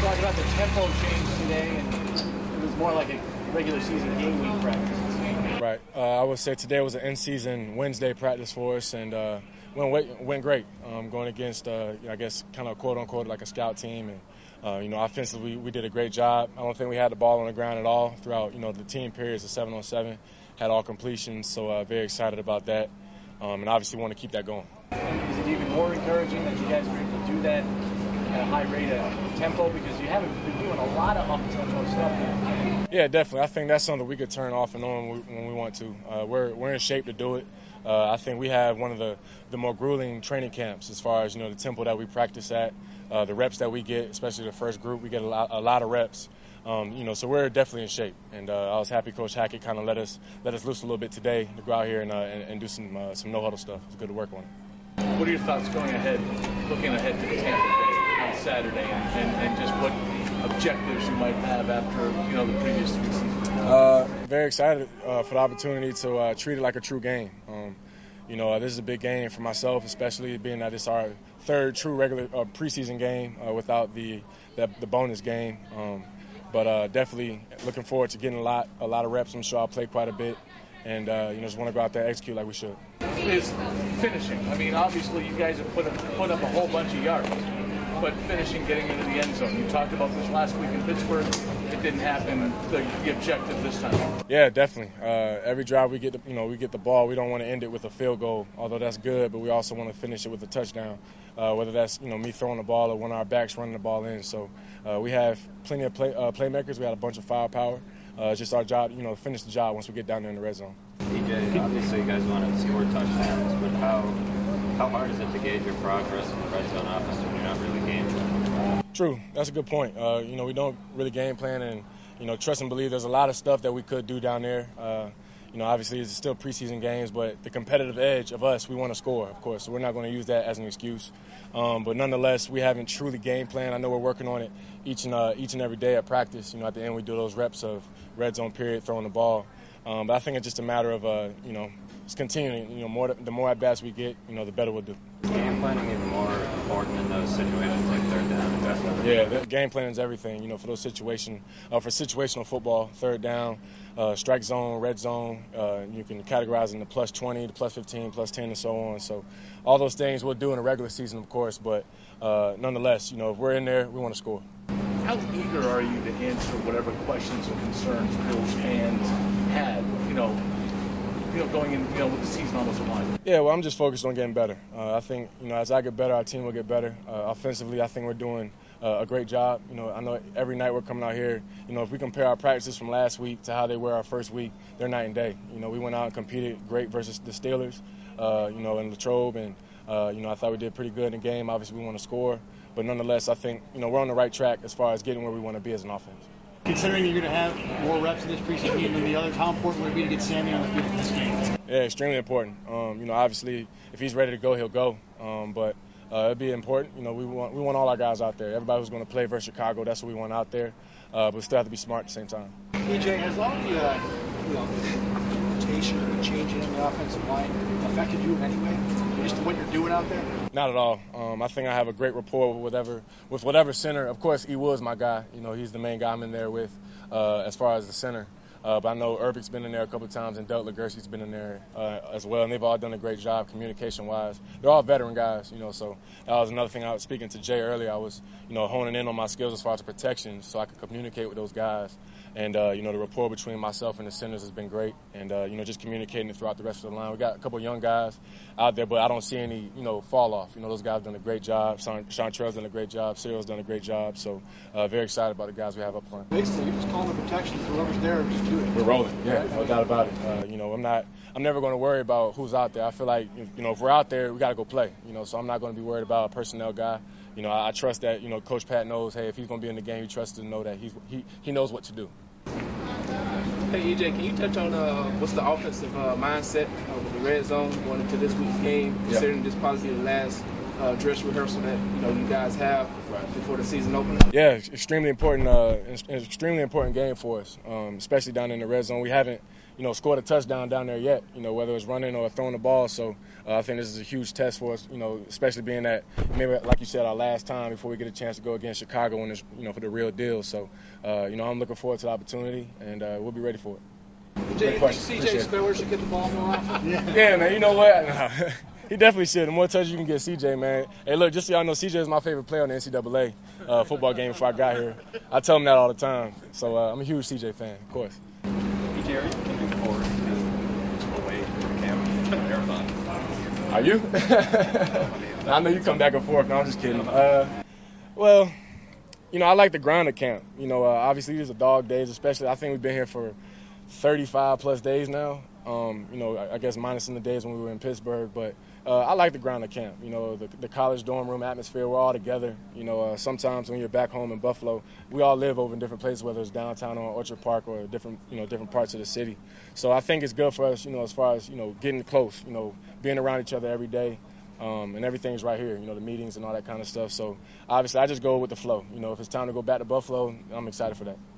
talk about the tempo change today, and it was more like a regular season game week practice. Right. I would say today was an in-season Wednesday practice for us, and went great. Going against, I guess, kind of quote-unquote like a scout team. And, offensively, we did a great job. I don't think we had the ball on the ground at all throughout, the team periods of 7-on-7. Had all completions, so very excited about that. And obviously want to keep that going. Is it even more encouraging that you guys were able to do that at a high rate of tempo, because you haven't been doing a lot of up-tempo stuff? Yeah, definitely. I think that's something we could turn off and on when we want to. We're in shape to do it. I think we have one of the more grueling training camps as far as, the tempo that we practice at, the reps that we get, especially the first group. We get a lot of reps. So we're definitely in shape. And I was happy Coach Hackett kind of let us loose a little bit today to go out here and do some no-huddle stuff. It's good to work on it. What are your thoughts looking ahead to the Tampa Bay on Saturday, and just what objectives you might have after the previous 3 seasons? Very excited for the opportunity to treat it like a true game. This is a big game for myself, especially being that it's our third true regular preseason game without the bonus game. But definitely looking forward to getting a lot of reps. I'm sure I'll play quite a bit, and just want to go out there and execute like we should. Is finishing. I mean, obviously you guys have put up a whole bunch of yards, but finishing, getting into the end zone. You talked about this last week in Pittsburgh. It didn't happen. The objective this time. Yeah, definitely. Every drive we get the ball, we don't want to end it with a field goal, although that's good. But we also want to finish it with a touchdown, whether that's me throwing the ball or one of our backs running the ball in. So we have plenty of playmakers. We had a bunch of firepower. It's just our job, to finish the job once we get down there in the red zone. EJ, obviously you guys want to score touchdowns, but how hard is it to gauge your progress in the red zone offense when you're not really game planning? True. That's a good point. We don't really game plan, and, trust and believe there's a lot of stuff that we could do down there. Obviously it's still preseason games, but the competitive edge of us, we want to score, of course, so we're not going to use that as an excuse. But nonetheless, we haven't truly game planned. I know we're working on it each and every day at practice. At the end we do those reps of red zone period, throwing the ball. But I think it's just a matter of, it's continuing. The more at-bats we get, the better we'll do. Game planning even more important in those situations like third down, definitely. Yeah, the game planning is everything. For those for situational football, third down, strike zone, red zone. You can categorize in the +20, the +15, +10, and so on. So all those things we'll do in a regular season, of course. But nonetheless, if we're in there, we want to score. How eager are you to answer whatever questions or concerns Bills fans had, going in, with the season almost in line? Yeah, well, I'm just focused on getting better. I think, as I get better, our team will get better. Offensively, I think we're doing a great job. I know every night we're coming out here, if we compare our practices from last week to how they were our first week, they're night and day. We went out and competed great versus the Steelers, in Latrobe, and, I thought we did pretty good in the game. Obviously, we want to score. But nonetheless, I think, we're on the right track as far as getting where we want to be as an offense. Considering you're going to have more reps in this preseason game than the others, how important would it be to get Sammy on the field in this game? Yeah, extremely important. Obviously, if he's ready to go, he'll go. But it'll be important. We want all our guys out there. Everybody who's going to play versus Chicago, that's what we want out there. But we still have to be smart at the same time. EJ, has all the rotation and changing in the offensive line affected you in any way? Just what you're doing out there? Not at all. I think I have a great rapport with whatever center. Of course, Ewood's my guy. He's the main guy I'm in there with as far as the center. But I know Urbich's been in there a couple of times, and Delt Legerski's been in there as well, and they've all done a great job communication-wise. They're all veteran guys, so that was another thing I was speaking to Jay earlier. I was, honing in on my skills as far as protection so I could communicate with those guys. And, the rapport between myself and the centers has been great, and, just communicating it throughout the rest of the line. We got a couple of young guys out there, but I don't see any, fall off. Those guys have done a great job. Chantrell's done a great job. Cyril's done a great job. So very excited about the guys we have up front. Basically, you just call the protection. Whoever's there, just do it. We're rolling. Yeah, no doubt about it. I'm never going to worry about who's out there. I feel like, if we're out there, we got to go play. So I'm not going to be worried about a personnel guy. I trust that, Coach Pat knows, hey, if he's going to be in the game, he trusts to know that he knows what to do. Hey, EJ, can you touch on what's the offensive mindset with the red zone going into this week's game, considering this probably the last dress rehearsal that you guys have before the season opener? Yeah, it's extremely important. It's an extremely important game for us, especially down in the red zone. We haven't, scored a touchdown down there yet. Whether it's running or throwing the ball. So I think this is a huge test for us. Especially being that maybe, like you said, our last time before we get a chance to go against Chicago when it's, for the real deal. So I'm looking forward to the opportunity, and we'll be ready for it. CJ Spiller should get the ball more often. Yeah, man. You know what? He definitely should. The more touches you can get CJ, man. Hey, look, just so y'all know, CJ is my favorite player on the NCAA football game before I got here. I tell him that all the time. So I'm a huge CJ fan, of course. PJ, are you looking forward to away from camp marathon? Are you? I know you come back and forth. No, I'm just kidding. Well, I like the grind of camp. Obviously these are dog days, especially. I think we've been here for 35-plus days now. I guess minus in the days when we were in Pittsburgh, but I like the ground of camp. The college dorm room atmosphere, we're all together. Sometimes when you're back home in Buffalo, we all live over in different places, whether it's downtown or Orchard Park or different parts of the city. So I think it's good for us, as far as, getting close, being around each other every day. And everything's right here, the meetings and all that kind of stuff. So obviously I just go with the flow. If it's time to go back to Buffalo, I'm excited for that.